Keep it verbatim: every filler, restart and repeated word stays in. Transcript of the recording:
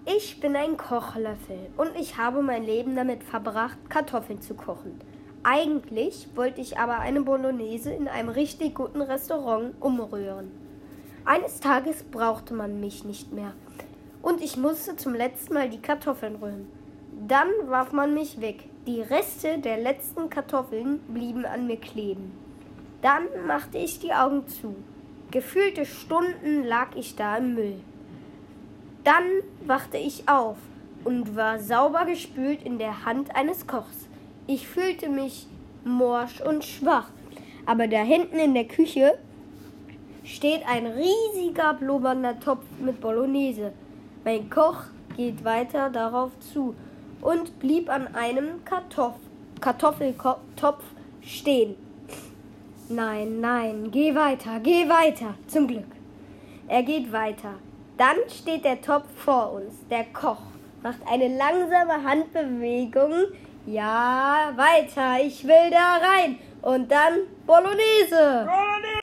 Ich bin ein Kochlöffel und ich habe mein Leben damit verbracht, Kartoffeln zu kochen. Eigentlich wollte ich aber eine Bolognese in einem richtig guten Restaurant umrühren. Eines Tages brauchte man mich nicht mehr und ich musste zum letzten Mal die Kartoffeln rühren. Dann warf man mich weg. Die Reste der letzten Kartoffeln blieben an mir kleben. Dann machte ich die Augen zu. Gefühlte Stunden lag ich da im Müll. Dann wachte ich auf und war sauber gespült in der Hand eines Kochs. Ich fühlte mich morsch und schwach, aber da hinten in der Küche steht ein riesiger blubbernder Topf mit Bolognese. Mein Koch geht weiter darauf zu und blieb an einem Kartoff- Kartoffeltopf stehen. Nein, nein, geh weiter, geh weiter, zum Glück. Er geht weiter. Dann steht der Topf vor uns. Der Koch macht eine langsame Handbewegung. Ja, weiter, ich will da rein. Und dann Bolognese.